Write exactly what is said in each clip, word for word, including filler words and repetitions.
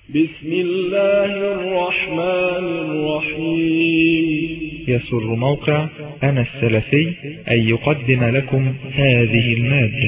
بسم الله الرحمن الرحيم. يسر موقع أنا السلفي أن يقدم لكم هذه المادة.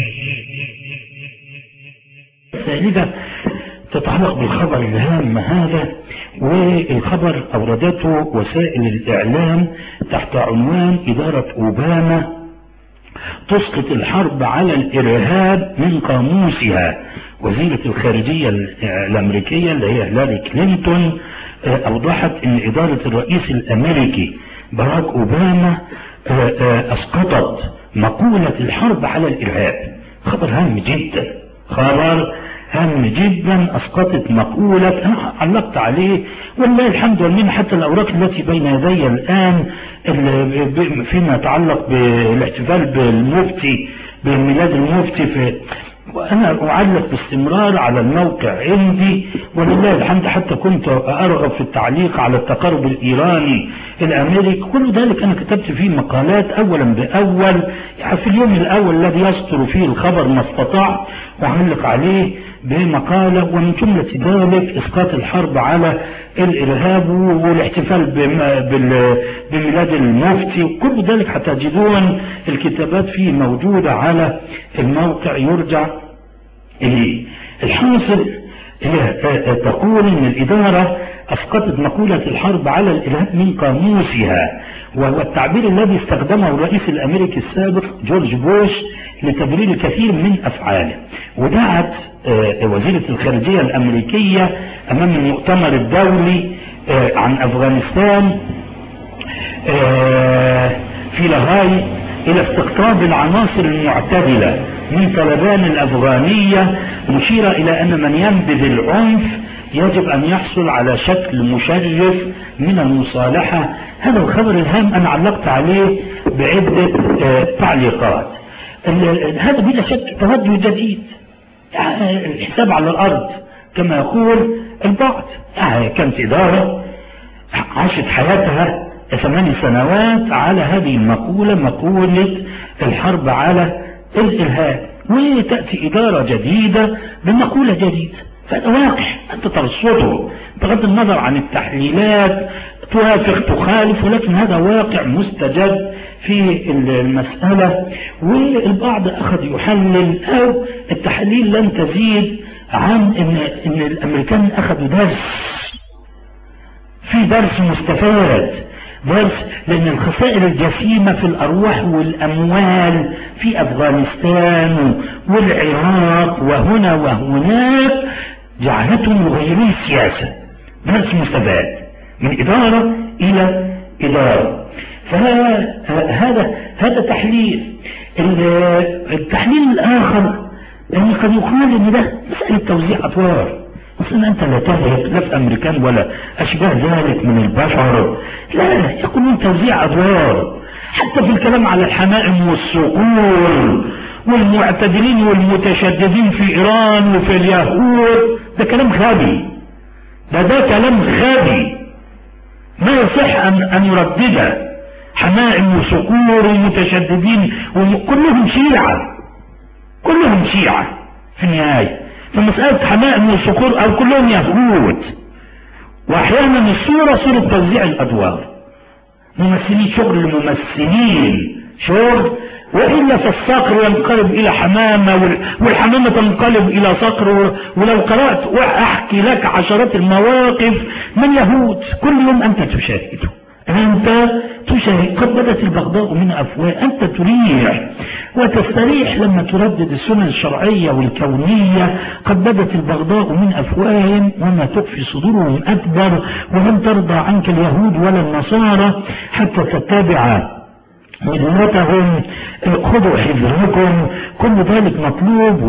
سائلة تتعلق بالخبر الهام هذا، والخبر أوردته وسائل الإعلام تحت عنوان إدارة أوباما تسقط الحرب على الإرهاب من قاموسها. وزيرة الخارجية الأمريكية اللي هي هيلاري كلينتون أوضحت أن إدارة الرئيس الأمريكي باراك أوباما أسقطت مقولة الحرب على الإرهاب. خبر هام جدا، خبر هام جدا. أسقطت مقولة، أنا علقت عليه والله الحمد لله، حتى الأوراق التي بين يدي الآن فيما يتعلق بالاحتفال بالمفتي بميلاد المفتي، في وأنا أعلق باستمرار على الموقع عندي ولله الحمد، حتى كنت أرغب في التعليق على التقارب الإيراني الأمريكي. كل ذلك أنا كتبت فيه مقالات أولا بأول، يعني في اليوم الأول الذي يصدر فيه الخبر ما استطعت وأعلق عليه بمقالة. ومن جملة ذلك إسقاط الحرب على الإرهاب والاحتفال بميلاد المفتي، وكل ذلك هتجدون الكتابات فيه موجودة على الموقع يرجع إليه. الحاصل هي تقول إن الإدارة أسقطت مقولة الحرب على الإرهاب من قاموسها، وهو التعبير الذي استخدمه الرئيس الأمريكي السابق جورج بوش لتبرير الكثير من أفعاله. ودعت وزيرة الخارجية الأمريكية أمام المؤتمر الدولي عن أفغانستان في لاهاي إلى استقطاب العناصر المعتدلة من طالبان الأفغانية، مشيرة إلى أن من ينبذ العنف يجب أن يحصل على شكل مشرف من المصالحة. هذا الخبر الهام أنا علقت عليه بعدة تعليقات. هذا بلا شك توجه جديد، الحساب على الأرض كما يقول البعض. كانت إدارة عاشت حياتها ثمان سنوات على هذه المقولة، مقولة الحرب على الإرهاب، وتأتي إدارة جديدة بمقولة جديدة. فهذا واقع أنت ترصده بغض النظر عن التحليلات، توافق تخالف، ولكن هذا واقع مستجد في المسألة. والبعض أخذ يحلل، أو التحليل لن تزيد عن إن, إن الأمريكان أخذوا درس، في درس مستفاد، درس لأن الخسائر الجسيمة في الأرواح والأموال في أفغانستان والعراق وهنا وهناك جعلتهم يغيرون السياسة. درس مستفاد من إدارة إلى إدارة. فهذا هذا تحليل. التحليل الآخر يعني قد يقال إن ده مسألة توزيع أدوار، أصلا أنت لا تهلك لا في أمريكان ولا أشباه ذلك من البشر، لا يكونون توزيع أدوار. حتى في الكلام على الحمائم والصقور والمعتدلين والمتشددين في إيران وفي اليهود، ده كلام غبي، ده ده كلام غبي ما يصح أن, أن يردده. حمائم وصقور ومتشددين وكلهم شيعة، كلهم شيعة في النهاية. فمسألة حمائم وصقور أو كلهم يهود. وأحيانا الصورة صورة توزيع الأدوار، ممثلين شغل الممثلين شغل، وإلا فالصقر ينقلب إلى حمامة والحمامة تنقلب إلى صقر. ولو قرأت وأحكي لك عشرات المواقف من يهود كل يوم أنت تشاهده، أنت تشاهد. قد بدت البغضاء من أفواه، أنت تريح وتستريح لما تردد السنن الشرعية والكونية. قد بدت البغضاء من أفواههم وما تخفي صدورهم أكبر، ولن ترضى عنك اليهود ولا النصارى حتى تتبع ملتهم. خذوا حذركم. كل ذلك مطلوب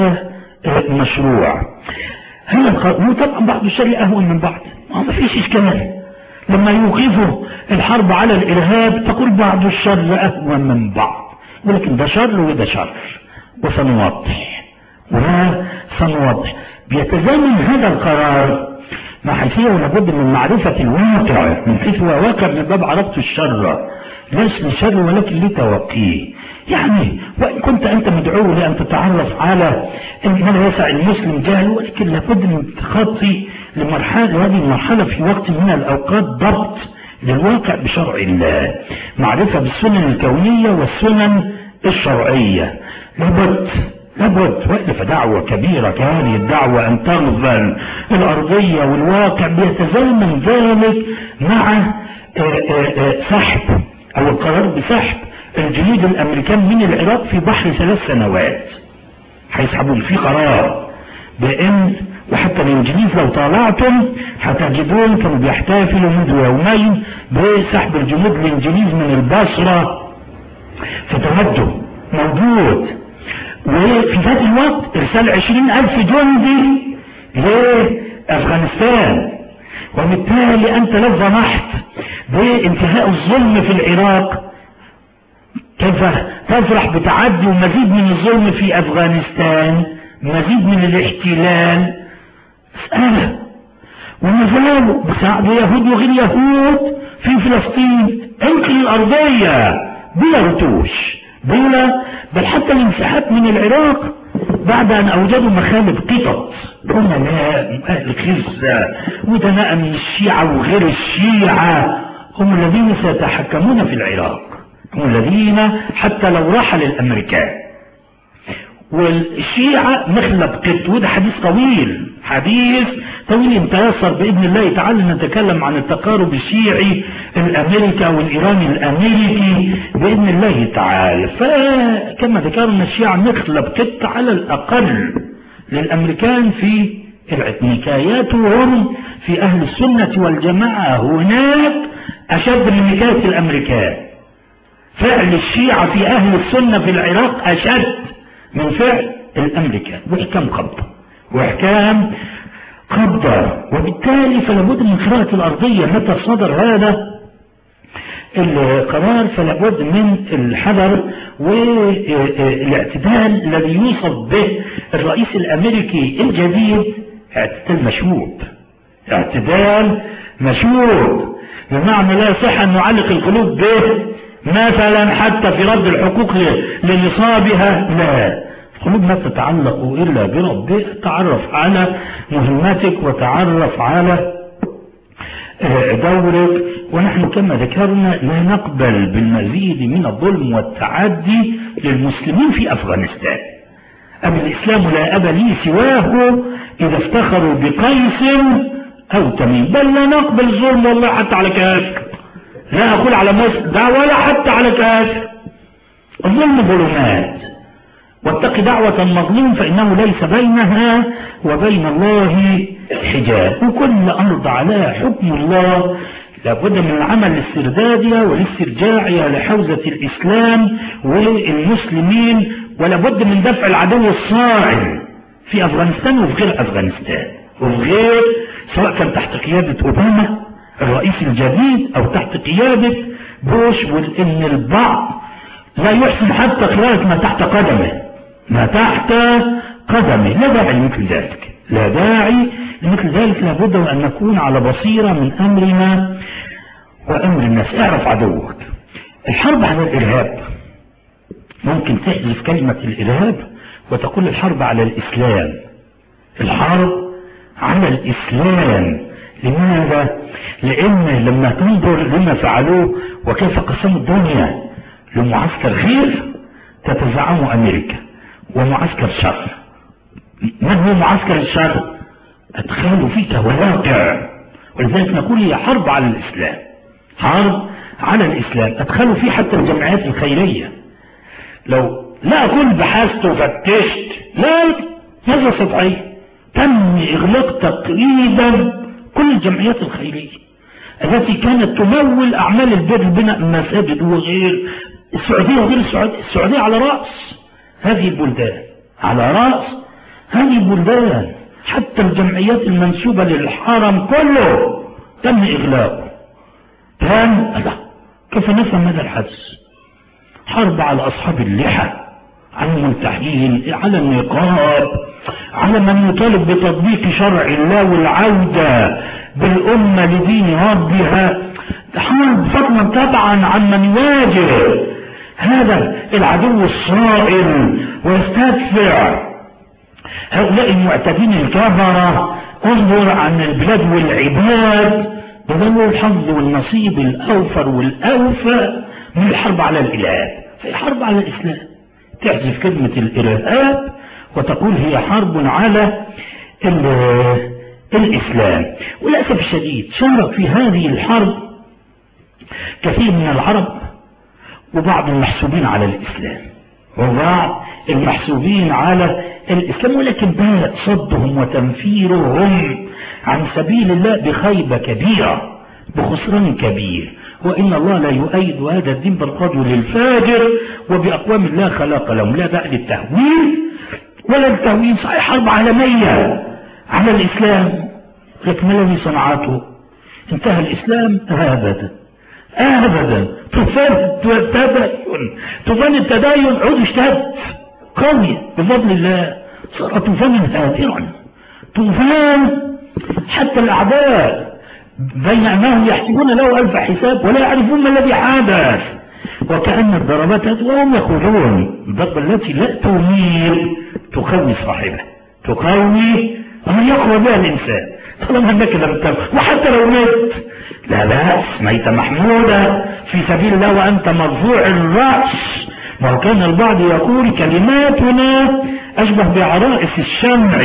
ومشروع. هذا القانون طبعا بعض الشر أهون من بعض، ما فيش إشكال. لما يوقفوا الحرب على الإرهاب تقول بعض الشر أهون من بعض، ولكن ده شر وده شر، وسنوضح وسنوضح. بيتزامن هذا القرار مع حيثية ولابد من معرفة الواقع، من حيث هو واقع من باب عرفت الشر ليس لشر ولكن لتوقيه. يعني وإن كنت أنت مدعو لأن تتعرف على ما لا يسع المسلم جهل، ولكن لابد من تخطي لمرحلة هذه المرحلة في وقت من الأوقات ضبط للواقع بشرع الله، معرفة بالسنن الكونية والسنن الشرعية. لابد لابد وقف دعوة كبيرة كهذه الدعوة أن تغزل الأرضية والواقع، بيتزامن ذلك مع سحب أو القرار بسحب الجنود الأمريكان من العراق في بحر ثلاث سنوات. هيسحبون في قرار بأن، وحتى الإنجليز لو طالعتم هتجدون كانوا بيحتفلوا منذ يومين بسحب الجنود الإنجليز من البصرة، فتوجه موجود. وفي ذات الوقت ارسال عشرين الف جندي لأفغانستان، وبالتالي انت لو سمحت بانتهاء الظلم في العراق كيف تفرح بتعدي ومزيد من الظلم في افغانستان، مزيد من الاحتلال. اسأله وما زالوا بساعد يهود وغير يهود في فلسطين انقل الارضية بلا رتوش بلا، بل حتى الانسحاب من العراق بعد ان اوجدوا مخالب قطط عملاء اهل خزة ودناء من الشيعة وغير الشيعة، هم الذين سيتحكمون في العراق، هم الذين حتى لو رحل الامريكان. والشيعة مخلب قط، وده حديث طويل حديث طويل يتيسر باذن الله تعالى نتكلم عن التقارب الشيعي الامريكا والايراني الامريكي باذن الله تعالى. فكما ذكرنا الشيعة مخلب قط على الاقل للامريكان في نكاياتهم في اهل السنة والجماعة هناك اشد من نكاية الامريكان. فعل الشيعة في اهل السنة في العراق اشد من فعل الامريكان، واحكام قبضة واحكام قبضة. وبالتالي فلابد من قراءة الارضية متى صدر هذا القرار، فلابد من الحذر والاعتدال الذي يوصف به الرئيس الامريكي الجديد، اعتدال مشهود، اعتدال مشهود بمعنى لا يصح ان نعلق القلوب به مثلا حتى في رد الحقوق لنصابها، لا، القلوب ما تتعلق الا بربك. تعرف على مهمتك وتعرف على دورك. ونحن كما ذكرنا لا نقبل بالمزيد من الظلم والتعدي للمسلمين في افغانستان. أبي الاسلام لا ابا لي سواه اذا افتخروا بقيس او تميم، بل لا نقبل ظلم والله حتى على كافر، لا اقول على مسلم ده ولا حتى على كافر. الظلم ظلمات، واتق دعوة المظلوم فإنه ليس بينها وبين الله حجاب، وكل أرض على حكم الله لابد من العمل الاستردادية والاسترجاعية لحوزة الإسلام والمسلمين، ولابد من دفع العدو الصاعد في أفغانستان وفي غير أفغانستان وفي غير، سواء كان تحت قيادة أوباما الرئيس الجديد أو تحت قيادة بوش. وإن البعض لا يحسن حتى قراءة ما تحت قدمه، ما تحت قدمه، لا داعي لمثل ذلك، لا داعي لمثل ذلك. لابد أن نكون على بصيرة من أمرنا وأمر الناس. اعرف عدوك. الحرب على الإرهاب ممكن تحذف كلمة الإرهاب وتقول الحرب على الإسلام، الحرب على الإسلام. لماذا؟ لأن لما تنظر لما فعلوه وكيف قسموا الدنيا لمعسكر خير تتزعم أمريكا ومعسكر شر. من هو معسكر الشر؟ أدخلوا فيه كواقع، ولذلك نقول هي حرب على الإسلام، حرب على الإسلام. أدخلوا فيه حتى الجمعيات الخيرية. لو لا أقول بحثت وفتشت، لا، هذا سطحي. تم إغلاق تقريبا كل الجمعيات الخيرية التي كانت تمول أعمال البر، بناء مساجد وغير. السعودية وغير السعودية، السعودية على رأس هذه البلدان، على رأس هذه البلدان. حتى الجمعيات المنسوبة للحرم كله تم إغلاقه. تم لا، كيف نفهم هذا الحدث؟ حرب على أصحاب اللحى، على الملتحين، على النقاب، على من يطالب بتطبيق شرع الله والعودة بالأمة لدين ربها. حرب فضلا طبعا عن من يواجه هذا العدو الصائل ويستدفع هؤلاء المعتدين الكفرة انظر عن البلاد والعباد، ده الحظ والنصيب الأوفر والأوفى من الحرب على الإرهاب. فهي حرب على الإسلام، تحذف كلمة الإرهاب وتقول هي حرب على الإسلام. وللأسف الشديد شارك في هذه الحرب كثير من العرب وبعض المحسوبين على الإسلام وبعض المحسوبين على الإسلام، ولكن باء صدهم وتنفيرهم عن سبيل الله بخيبة كبيرة، بخسران كبير. وإن الله لا يؤيد هذا الدين بالرجل الفاجر وبأقوام الله خلق لهم، لا داعي للتهويل ولا التهويل. صحيح حرب عالمية على الإسلام، لكن ما الذي صنعته؟ انتهى الإسلام؟ أبدا أبدا. طوفان التدين طوفان التدين عود اشتد قوي بفضل الله، صار طوفانا هادرا، طوفان حتى الأعداء بين أنهم يحسبون له ألف حساب ولا يعرفون ما الذي حدث، وكأن الضربات وهم يقولون الضربة التي لا تميل تقوي صاحبها، تقوي ومن يقوى بها الإنسان طالما أنك لم تمت، وحتى لو مت لا بأس، ميت محمودة في سبيل الله وأنت مرفوع الرأس. وكان البعض يقول كلماتنا أشبه بعرائس الشمع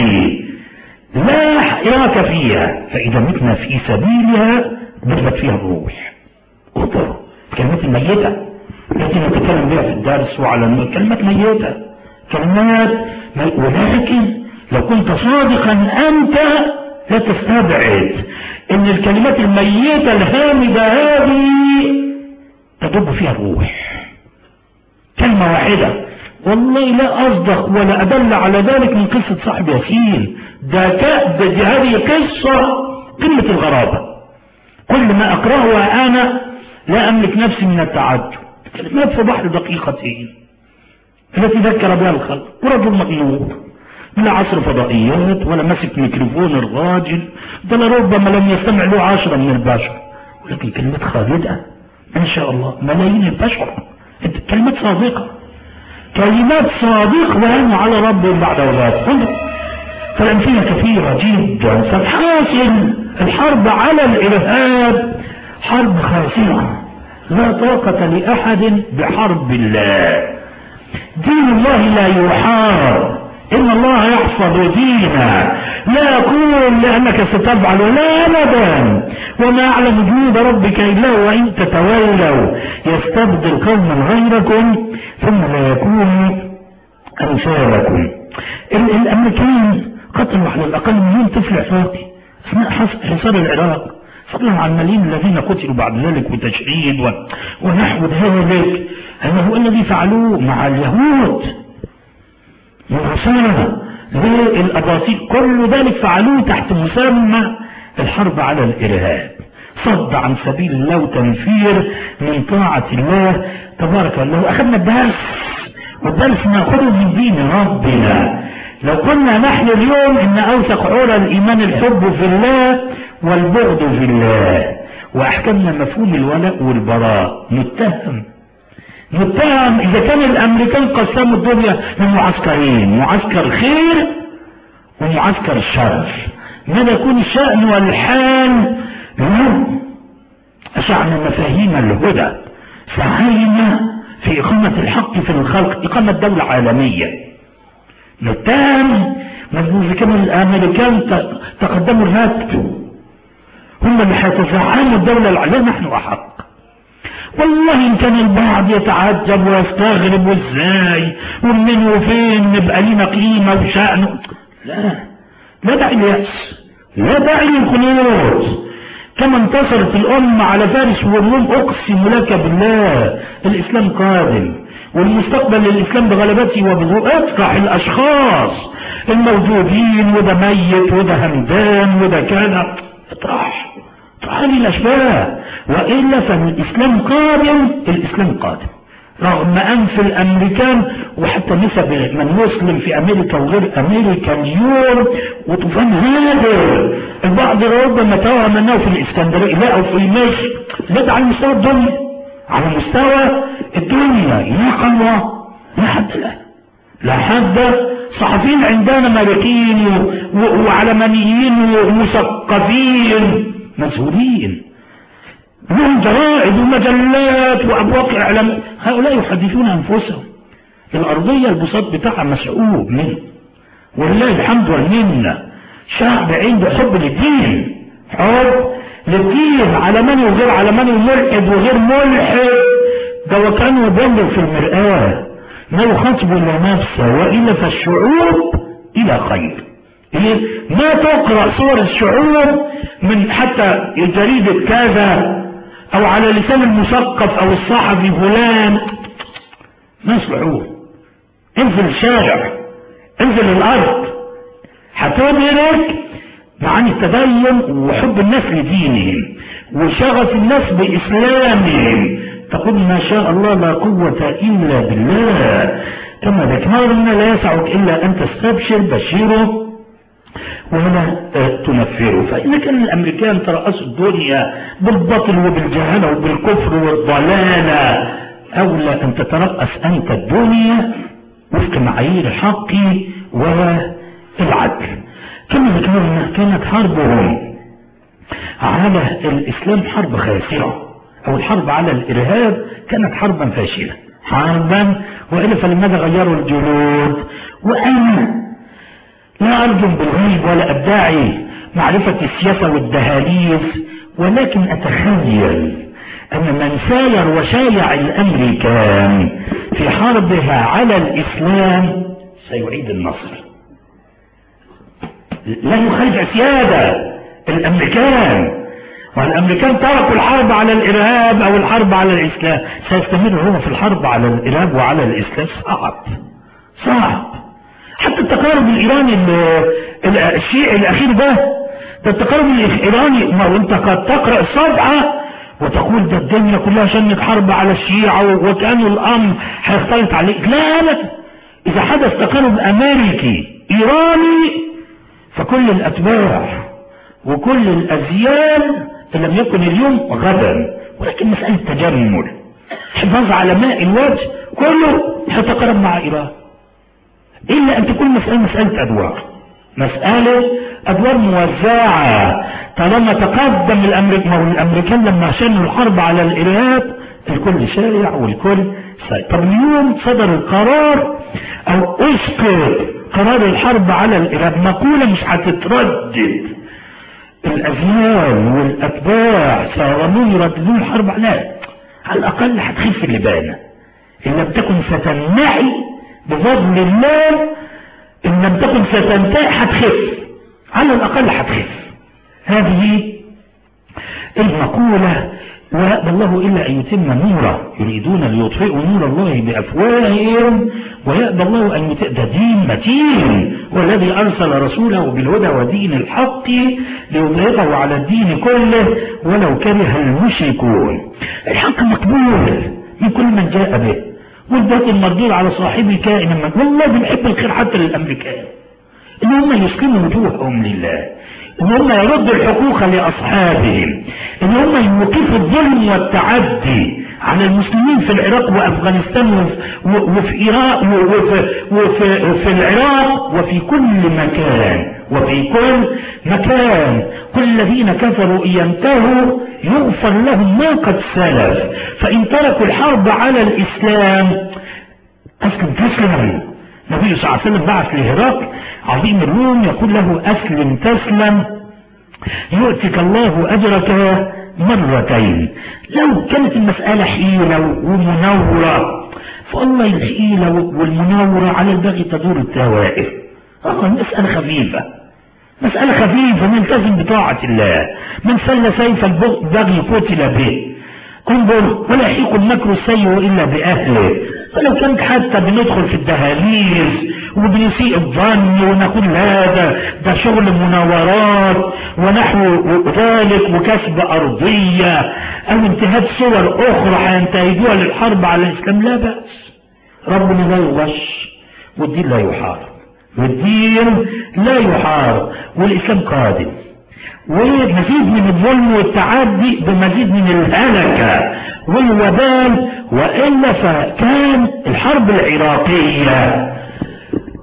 لا حراك فيها، فإذا متنا في سبيلها ضربت فيها الروح. انظروا الكلمات الميتة التي نتكلم بها في الدرس وعلى كلمات ميتة، كلمات مي... ولكن لو كنت صادقا أنت لا تستبعد ان الكلمات الميتة الهامدة هذه تدب فيها الروح. كلمة واحدة والله لا أصدق ولا أدل على ذلك من قصة صاحب ياسين. ده كأد هذه قصة قمة الغرابة، كل ما أقرأها أنا لا أملك نفسي من التعجب. كلمات في بحر دقيقتين التي ذكر بها الخلق، ورجل مغلوب لا عصر فضائيات ولا مسك ميكروفون الراجل، ده لربما لم يستمع له عشرة من البشر، ولكن كلمات خالدة إن شاء الله ملايين البشر. كلمات صادقة، كلمات صادقة وهم على ربهم بعد وفاته. فالأمثلة كثيرة جدا. فالحاصل الحرب على الإرهاب حرب خاسرة، لا طاقة لأحد بحرب الله. دين الله لا يحارب، إن الله يحفظ دينه. لا أقول لأنك ستفعل، لا أبدا، وما أعلم جنود ربك إلا وإن تتولوا يستبدل قوما غيركم ثم لا يكونوا أمثالكم. الأمريكان قتلوا على الأقل مليون طفل عراقي أثناء حصار العراق، فضلا عن الملايين الذين قتلوا بعد ذلك وتشعيد ونحو ذلك. هذا هو الذي فعلوه مع اليهود والنصارى للأباطيل، كل ذلك فعلوه تحت مسمى الحرب على الإرهاب، صد عن سبيل الله وتنفير من طاعة الله تبارك الله. أخذنا الدرس، والدرس نأخذه من دين ربنا. لو كنا نحن اليوم إن أوثق عرى الإيمان الحب في الله والبغض في الله، وأحكمنا مفهوم الولاء والبراء، نتهم نتهم إذا كان الأمريكان قسموا الدنيا من معسكرين، معسكر خير ومعسكر الشر، ماذا يكون الشأن والحال لو أشعنا مفاهيم الهدى، سعينا في إقامة الحق في الخلق، إقامة دولة عالمية. نتهم إذا كان الأمريكان تقدموا الركب، هم اللي هيتزعموا الدولة العالمية، نحن أحق. والله إن كان البعض يتعجب ويستغرب وإزاي ومن وفين نبقى لنا قيمة وشأن، لا لا داعي لليأس، لا داعي للخلود. كما انتصرت الأمة على فارس والروم، أقسم لك بالله الإسلام قادم، والمستقبل للإسلام بغلبته وبظهوره. اطرح الأشخاص الموجودين، وده ميت وده همدان وده كان، اطرح اطرح هذه الأشباه، وإلا فالإسلام قادم، الإسلام قادم رغم أنف الأمريكان وحتى نسب من مسلم في أمريكا وغير أمريكا اليوم وطوفان هذا. البعض ربما توهم أنه في الإسكندرية، لا، أو في مصر، لا، على مستوى الدنيا، على مستوى الدنيا لا قوة لا حد له، لا حد صحفيين عندنا مالكين وعلمانيين ومثقفين مسؤولين لهم جرائد ومجلات وأبواق إعلام، هؤلاء يحدثون أنفسهم. الأرضية البساط بتاعها مسعوب منه، والله الحمد والمنة. شعب عنده حب للدين، حب للدين، علماني وغير علماني، وملحد وغير ملحد. ده وكانوا يبلغ في المرآة ما يخاطب إلا نفسه، وإلا فالشعوب إلى خير. إيه؟ ما تقرأ صور الشعوب من حتى جريدة كذا أو على لسان المثقف أو الصحفي فلان، ناس شعوب. انزل الشارع، انزل الأرض، هتدرك معاني التدين وحب الناس لدينهم وشغف الناس بإسلامهم، تقول ما شاء الله لا قوة إلا بالله. كما ذكرنا لا يسعك إلا أن تستبشر، بشيره وهنا تنفره. فإن كان الأمريكان ترأسوا الدنيا بالبطل وبالجهالة وبالكفر والضلالة، أولى أن تترأس أنت الدنيا وفق معايير الحق والعدل. كما ذكرنا كانت حربهم على الإسلام حرب خاسرة، أو الحرب على الإرهاب كانت حربا فاشلة، حربا وإلا فلماذا غيروا الجلود؟ وأنا لا أرجم بالغيب ولا أدعي معرفة السياسة والدهاليز، ولكن أتخيل أن من ساير وشايع الأمريكان في حربها على الإسلام سيعيد النصر. لا يخرج سيادة الأمريكان، والأمريكان تركوا الحرب على الإرهاب أو الحرب على الإسلام، سيستمر هو في الحرب على الإرهاب وعلى الإسلام. صعب صعب. حتى التقارب الإيراني الشيعي الأخير ده، ده التقارب الإيراني، ما أنت قد تقرأ الصفحة وتقول ده الدنيا كلها شنت حرب على الشيعة وكأن الأمر هيختلط عليك. لا لا، إذا حدث تقارب أمريكي إيراني فكل الأتباع وكل الأزيان إن لم يكن اليوم غدا، ولكن مسألة تجمل حفاظ على ماء الوجه كله هيتقارب مع إيران، إلا أن تكون مسألة مسألة أدوار، مسألة أدوار موزعة. طالما تقدم الأمريكان، الأمريكان لما شنوا الحرب على الإرهاب الكل شارع والكل سايق. طب اليوم صدر القرار أو أسقط قرار الحرب على الإرهاب، مقولة مش هتتردد. الأزيان والأتباع صاروا يرددون الحرب على على الأقل هتخف اللبانة، إن لم تكن ستنمحي بفضل الله، إن لم تكن ستنتهي هتخف، على الأقل هتخف. هذه المقولة. ويأبى الله إلا أن يتم نوره، يريدون ليطفئوا نور الله بأفواههم ويأبى الله أن يتم. ده دين متين، والذي أرسل رسوله بالهدى ودين الحق ليظهره على الدين كله ولو كره المشركون. الحق مقبول من كل من جاء به، والباطل المردود على صاحبه كائنا من. والله بنحب الخير حتى للأمريكان، إن هم يسلموا وجوههم لله، إن هم يردوا الحقوق لأصحابهم، إن هم يوقفوا الظلم والتعدي على المسلمين في العراق وأفغانستان وفي إيران وفي, وفي, وفي العراق وفي كل مكان وفي كل مكان. كل الذين كفروا إن ينتهوا يغفر لهم ما قد سلف، فإن تركوا الحرب على الإسلام أسلم تسلم. النبي صلى الله عليه وسلم بعث لهرقل عظيم الروم يقول له أسلم تسلم يؤتك الله أجرك مرتين. لو كانت المسألة حيلة ومنورة فالله الحيلة والمنورة على البغي تدور التوائف. المسألة خفيفة، مسألة خفيفة، نلتزم بطاعة الله. من سل سيف البغي قتل به. انظر ولا يحيق المكر السيء إلا بأهله. فلو كانت حتى بندخل في الدهاليز وبنسيء الظن ونقول هذا ده شغل مناورات ونحو ذلك وكسب أرضية أو انتهاء صور أخرى هينتهجوها للحرب على الإسلام، لا بأس. ربنا لا يغش والدين لا يحارب، والدين لا يحارب، والإسلام قادم. ومزيد من الظلم والتعدي بمزيد من الهلكة والوبال. وإلا فكان الحرب العراقية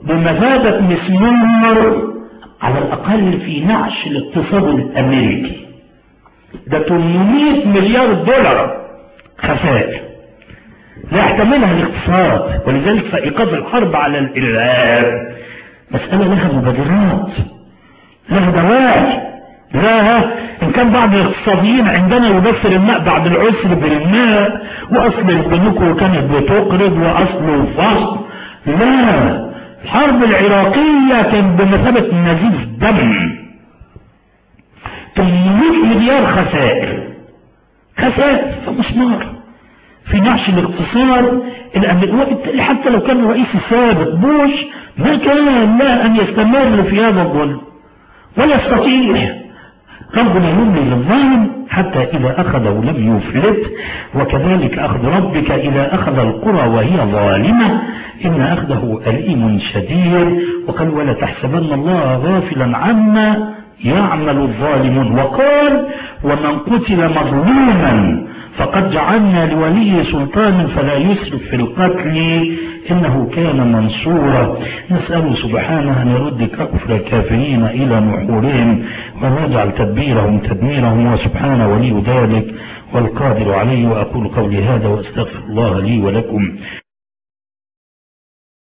بمثابة مسمار على الأقل في نعش الاقتصاد الأمريكي. ده ثمانمائة مليار دولار خسائر لا يحتملها الاقتصاد. ولذلك فإيقاف الحرب على الإرهاب مسألة لها مبادرات، لها دواعي، لها إن كان بعض الاقتصاديين عندنا يبصر الماء بعد العسر بالماء، وأصل البنوك كانت بتقرض وأصله فصل. لا، الحرب العراقية كانت بمثابة نزيف دم. ثمانمائة مليار خسائر، خسائر فمسمار في نعش الاقتصاد الأمريكي. حتى لو كان الرئيس السابق بوش ما كان لا أن يستمر في هذا الظلم ولا يستطيع. ربنا يملي للظالم حتى إذا أخذه لم يفلت، وكذلك أخذ ربك إذا أخذ القرى وهي ظالمة إن أخذه أليم شديد. وقال ولا تحسبن الله غافلا عما يعمل الظالمون. وقال ومن قتل مظلوما فقد جعلنا لوليه سلطانا فلا يسرف في القتل إنه كان منصورا. نسأل سبحانه أن يرد كفر الكافرين إلى نحورهم وأن يجعل تدبيرهم تدميرهم، وسبحانه ولي ذلك والقادر عليه. وأقول قولي هذا وأستغفر الله لي ولكم.